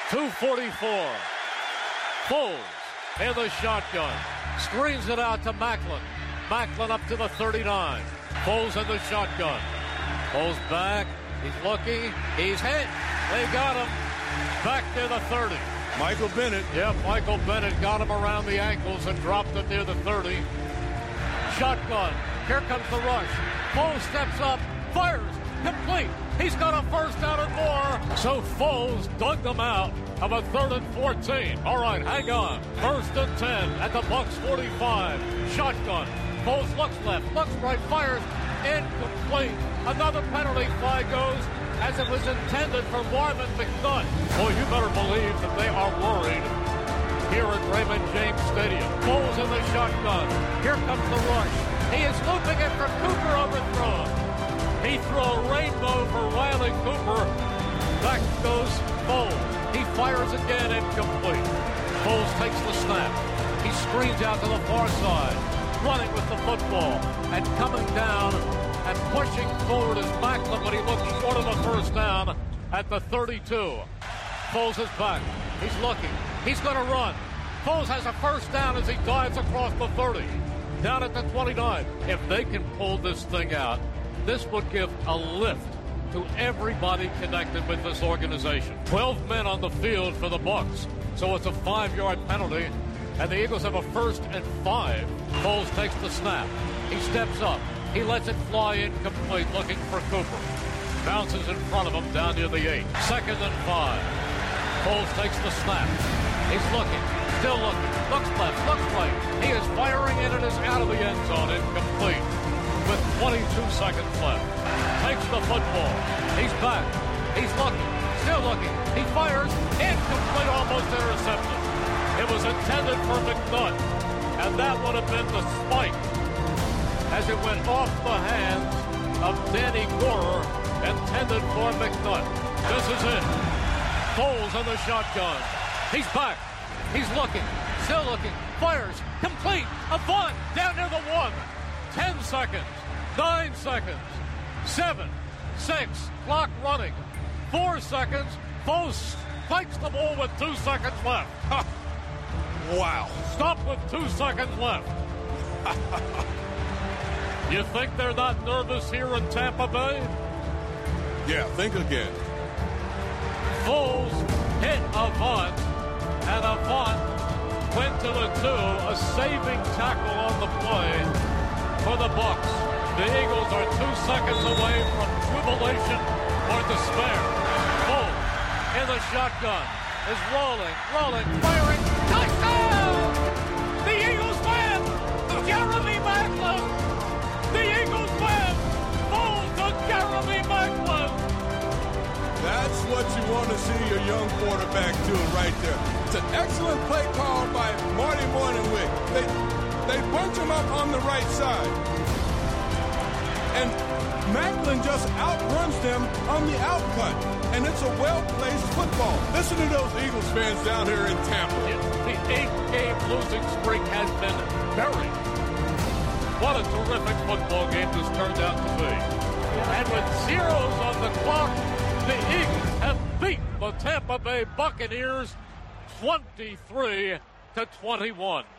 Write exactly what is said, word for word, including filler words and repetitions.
two forty-four. Foles in the shotgun. Screens it out to Maclin. Maclin up to the thirty-nine. Foles in the shotgun. Foles back. He's looking. He's hit. They got him. Back to the thirty. Michael Bennett. Yeah, Michael Bennett got him around the ankles and dropped him near the thirty. Shotgun. Here comes the rush. Foles steps up. Fires. Complete. He's got a first down and more. So Foles dug them out of a third and fourteen. All right, hang on. First and ten at the Bucs forty-five. Shotgun. Foles looks left, looks right, fires. Incomplete. Another penalty flag goes as it was intended for Marvin McNutt. Boy, you better believe that they are worried here at Raymond James Stadium. Foles in the shotgun. Here comes the rush. He is looping it for Cooper, overthrown. He threw a rainbow for Riley Cooper. Back goes Foles. He fires again, incomplete. Foles takes the snap. He screens out to the far side, running with the football, and coming down and pushing forward is Maclin when he looks short of the first down at the thirty-two. Foles is back. He's looking. He's going to run. Foles has a first down as he dives across the thirty. Down at the twenty-nine. If they can pull this thing out, this would give a lift to everybody connected with this organization. twelve men on the field for the Bucs, so it's a five-yard penalty, and the Eagles have a first and five. Foles takes the snap. He steps up. He lets it fly incomplete, looking for Cooper. Bounces in front of him down near the eight. Second and five. Foles takes the snap. He's looking, still looking, looks left, looks right. He is firing in and is out of the end zone, incomplete, with twenty-two seconds left. Takes the football. He's back. He's looking, still looking. He fires, incomplete, almost intercepted. It was intended for McNutt, and that would have been the spike as it went off the hands of Danny Gorer, intended for McNutt. This is it. Foles in the shotgun. He's back. He's looking, still looking. Fires, complete. Avant down near the one. Ten seconds. Nine seconds. Seven. Six. Clock running. Four seconds. Foles spikes the ball with two seconds left. Wow. Stop with two seconds left. You think they're not nervous here in Tampa Bay? Yeah, think again. Foles hit Avant, and Avant went to the two, a saving tackle on the play for the Bucs. The Eagles are two seconds away from jubilation or despair. Foles in the shotgun is rolling, rolling, firing. Touchdown! The Eagles win! Jeremy Maclin! The Eagles win! Foles to Jeremy Maclin! That's what you want to see your young quarterback doing right there. It's an excellent play call by Marty Morningwig. They, they bunch him up on the right side. And Maclin just outruns them on the outcut. And it's a well-placed football. Listen to those Eagles fans down here in Tampa. The eight-game losing streak has been buried. What a terrific football game this turned out to be. And with zeros on the clock, the Eagles have beat the Tampa Bay Buccaneers twenty-three to twenty-one.